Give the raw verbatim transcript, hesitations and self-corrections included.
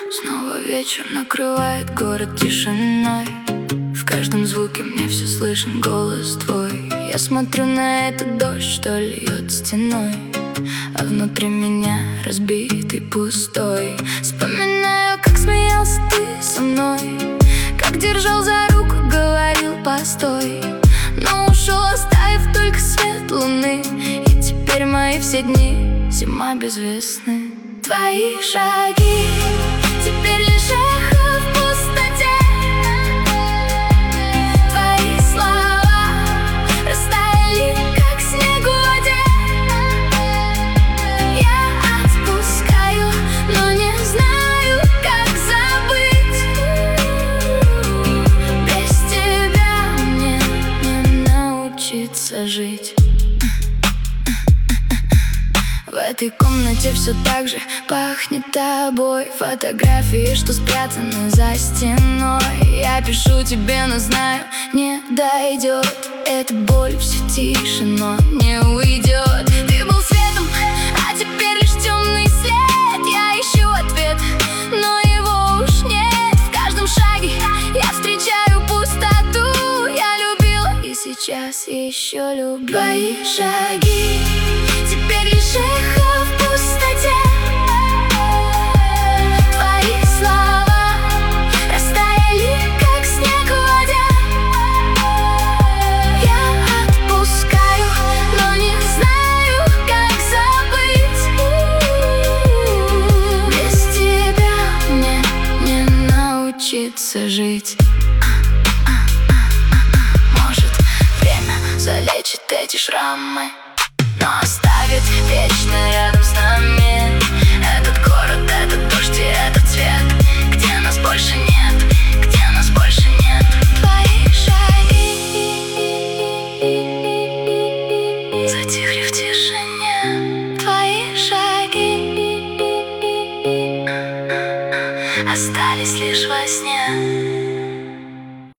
Снова вечер накрывает город тишиной. В каждом звуке мне все слышен голос твой. Я смотрю на этот дождь, что льет стеной, а внутри меня разбитый, пустой. Вспоминаю, как смеялся ты со мной, как держал за руку, говорил постой, но ушел, оставив только свет луны. И теперь мои все дни — зима без весны. Твои шаги теперь лишь эхо в пустоте. Твои слова растаяли, как снег в воде. Я отпускаю, но не знаю, как забыть. Без тебя мне не научиться жить. В этой комнате все так же пахнет тобой. Фотографии, что спрятаны за стеной. Я пишу тебе, но знаю, не дойдет. Эта боль все тише, но не уйдет. Ты был светом, а теперь лишь темный след. Я ищу ответ, но его уж нет. В каждом шаге я встречаю пустоту. Я любила и сейчас еще люблю. Твои шаги теперь лишь эхо в пустоте. Твои слова растаяли, как снег в воде. Я отпускаю, но не знаю, как забыть. Без тебя мне не научиться жить. Может, время залечит эти шрамы, но оставит вечно рядом с нами этот город, этот дождь и этот цвет, где нас больше нет, где нас больше нет. Твои шаги затихли в тишине. Твои шаги остались лишь во сне.